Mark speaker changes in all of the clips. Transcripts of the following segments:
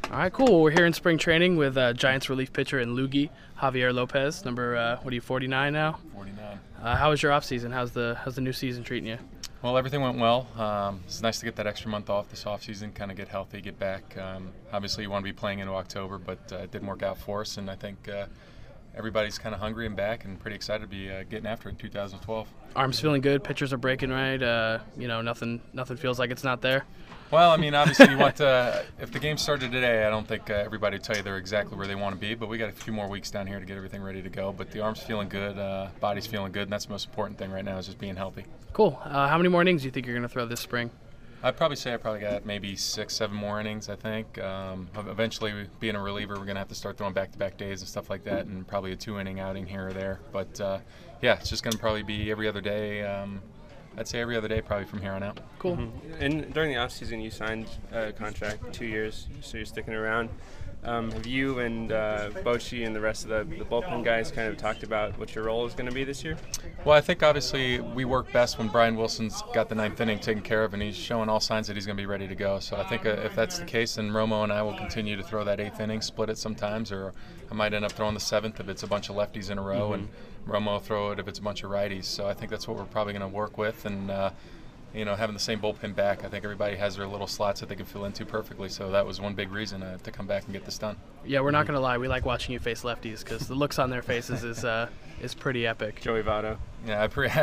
Speaker 1: All right, cool. We're here in spring training with Giants relief pitcher and loogie Javier Lopez. Number, what are you, 49 now?
Speaker 2: 49.
Speaker 1: How was your off season? How's the new season treating you?
Speaker 2: Well, everything went well. It's nice to get that extra month off this off season, kind of get healthy, get back. Obviously, you want to be playing into October, but it didn't work out for us, and I think everybody's kind of hungry and back and pretty excited to be getting after it in 2012.
Speaker 1: Arms feeling good. Pitchers are breaking right. Nothing feels like it's not there.
Speaker 2: Well, I mean, obviously, you want to. If the game started today, I don't think everybody would tell you they're exactly where they want to be. But we got a few more weeks down here to get everything ready to go. But the arm's feeling good, body's feeling good, and that's the most important thing right now is just being healthy.
Speaker 1: Cool. How many more innings do you think you're going to throw this spring?
Speaker 2: I'd probably say I probably got maybe 6, 7 more innings, I think. Eventually, being a reliever, we're going to have to start throwing back-to-back days and stuff like that, and probably a 2-inning outing here or there. But, yeah, it's just going to probably be every other day. I'd say every other day probably from here on out.
Speaker 1: Cool.
Speaker 3: Mm-hmm. And during the offseason, you signed a contract, 2 years, so you're sticking around. Have you and Bochy and the rest of the bullpen guys kind of talked about what your role is going to be this year?
Speaker 2: Well, I think obviously we work best when Brian Wilson's got the 9th inning taken care of, and he's showing all signs that he's going to be ready to go. So I think if that's the case, then Romo and I will continue to throw that 8th inning, split it sometimes, or I might end up throwing the 7th if it's a bunch of lefties in a row, and Romo will throw it if it's a bunch of righties. So I think that's what we're probably going to work with, and having the same bullpen back, I think everybody has their little slots that they can fill into perfectly. So that was one big reason to come back and get this done.
Speaker 1: Yeah, we're not going to lie. We like watching you face lefties because the looks on their faces is pretty epic.
Speaker 3: Joey Votto.
Speaker 2: Yeah,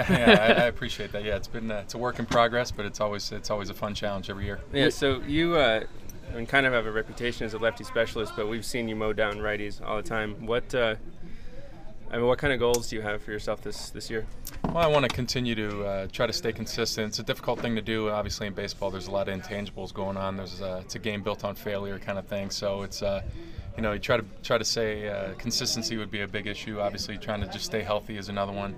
Speaker 2: I appreciate that. Yeah, it's a work in progress, but it's always a fun challenge every year.
Speaker 3: Yeah, so you kind of have a reputation as a lefty specialist, but we've seen you mow down righties all the time. What kind of goals do you have for yourself this year?
Speaker 2: Well, I want to continue to try to stay consistent. It's a difficult thing to do. Obviously, in baseball, there's a lot of intangibles going on. It's a game built on failure kind of thing. So it's you try to say consistency would be a big issue. Obviously, trying to just stay healthy is another one.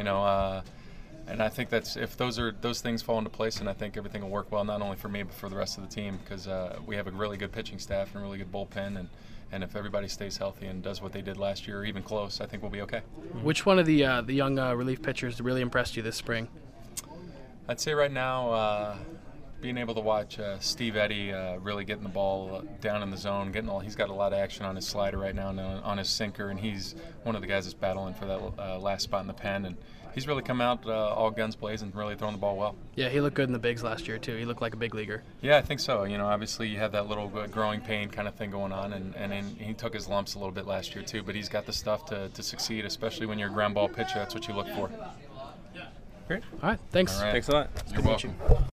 Speaker 2: And I think that's if those things fall into place, and I think everything will work well, not only for me but for the rest of the team, because we have a really good pitching staff and a really good bullpen, and if everybody stays healthy and does what they did last year, or even close, I think we'll be okay.
Speaker 1: Which one of the young relief pitchers really impressed you this spring?
Speaker 2: I'd say right now, being able to watch Steve Eddy really getting the ball down in the zone, he's got a lot of action on his slider right now and on his sinker, and he's one of the guys that's battling for that last spot in the pen, and he's really come out all guns blazing, really throwing the ball well.
Speaker 1: Yeah, he looked good in the bigs last year too. He looked like a big leaguer.
Speaker 2: Yeah, I think so. Obviously you have that little growing pain kind of thing going on, and he took his lumps a little bit last year too, but he's got the stuff to succeed, especially when you're a ground ball pitcher. That's what you look for.
Speaker 3: Great.
Speaker 1: All right, thanks.
Speaker 2: All right.
Speaker 3: Thanks a lot.
Speaker 2: You're welcome.